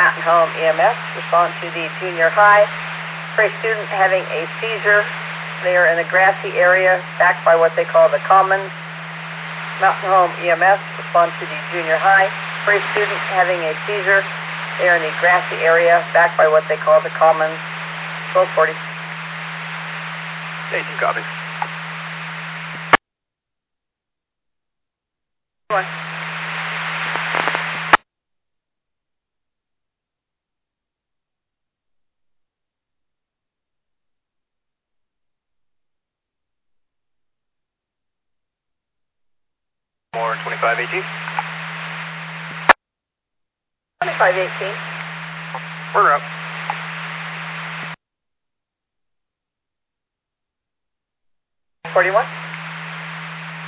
Mountain Home EMS, respond to the junior high for a student having a seizure. They are in a grassy area backed by what they call the commons. Mountain Home EMS, respond to the junior high for a student having a seizure. They are in a grassy area backed by what they call the commons. 1240. 18 copies. One. More 2518. 2518. We're up. $41.